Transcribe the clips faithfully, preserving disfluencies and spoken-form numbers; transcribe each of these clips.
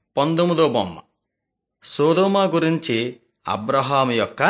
పంతొమ్మిదో బొమ్మ సొదొమ గురించి అబ్రహాము యొక్క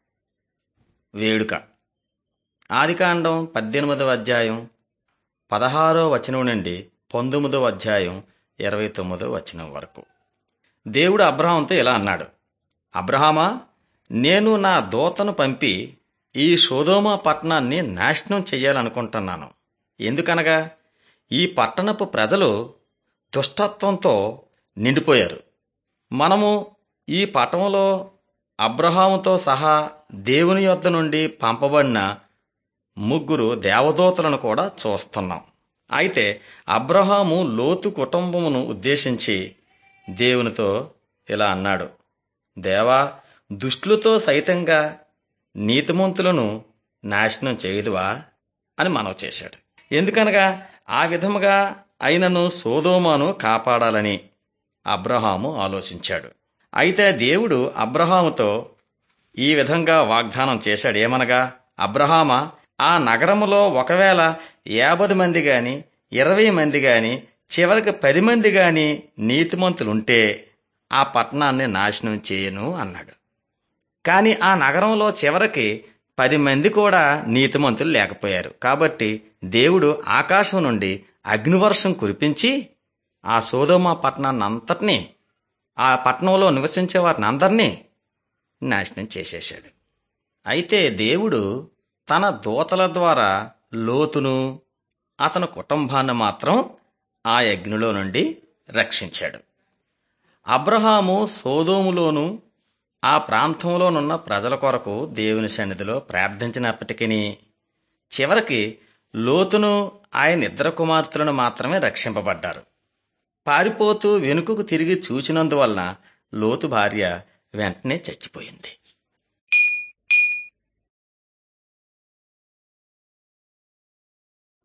వేడుక. ఆదికాండం పద్దెనిమిదవ అధ్యాయం పదహారో వచనం నుండి పంతొమ్మిదవ అధ్యాయం ఇరవై తొమ్మిదో వచనం వరకు. దేవుడు అబ్రహాముతో ఇలా అన్నాడు, అబ్రహామా, నేను నా దూతను పంపి ఈ సొదొమ పట్టణాన్ని నాశనం చెయ్యాలనుకుంటున్నాను. ఎందుకనగా ఈ పట్టణపు ప్రజలు దుష్టత్వంతో నిండిపోయారు. మనము ఈ పట్టణంలో అబ్రహాముతో సహా దేవుని యొద్ద నుండి పంపబడిన ముగ్గురు దేవదూతలను కూడా చూస్తున్నాం. అయితే అబ్రహాము లోతు కుటుంబమును ఉద్దేశించి దేవునితో ఇలా అన్నాడు, దేవా, దుష్టులతో సైతంగా నీతిమంతులను నాశనం చేయదువా అని మనవి చేశాడు. ఎందుకనగా ఆ విధముగా అయినను సొదొమను కాపాడాలని అబ్రహాము ఆలోచించాడు. అయితే దేవుడు అబ్రహాముతో ఈ విధంగా వాగ్దానం చేశాడు, ఏమనగా, అబ్రహామా, ఆ నగరములో ఒకవేళ యాభై మంది గాని ఇరవై మంది గాని చివరికి పది మంది గాని నీతిమంతులుంటే ఆ పట్టణాన్ని నాశనం చేయను అన్నాడు. కాని ఆ నగరంలో చివరికి పది మంది కూడా నీతిమంతులు లేకపోయారు. కాబట్టి దేవుడు ఆకాశం నుండి అగ్నివర్షం కురిపించి ఆ సొదొమ పట్టణాన్ని అంతటినీ, ఆ పట్టణంలో నివసించే వారిని అందరినీ నాశనం చేసేశాడు. అయితే దేవుడు తన దూతల ద్వారా లోతును అతని కుటుంబాన్ని మాత్రం ఆ అగ్నిలో నుండి రక్షించాడు. అబ్రహాము సొదొమలోను ఆ ప్రాంతంలోనున్న ప్రజల కొరకు దేవుని సన్నిధిలో ప్రార్థించినప్పటికీ చివరికి లోతును ఆయన ఇద్దరు కుమార్తెలను మాత్రమే రక్షింపబడ్డారు. పారిపోతూ వెనుకకు తిరిగి చూచినందువలన లోతు భార్య వెంటనే చచ్చిపోయింది.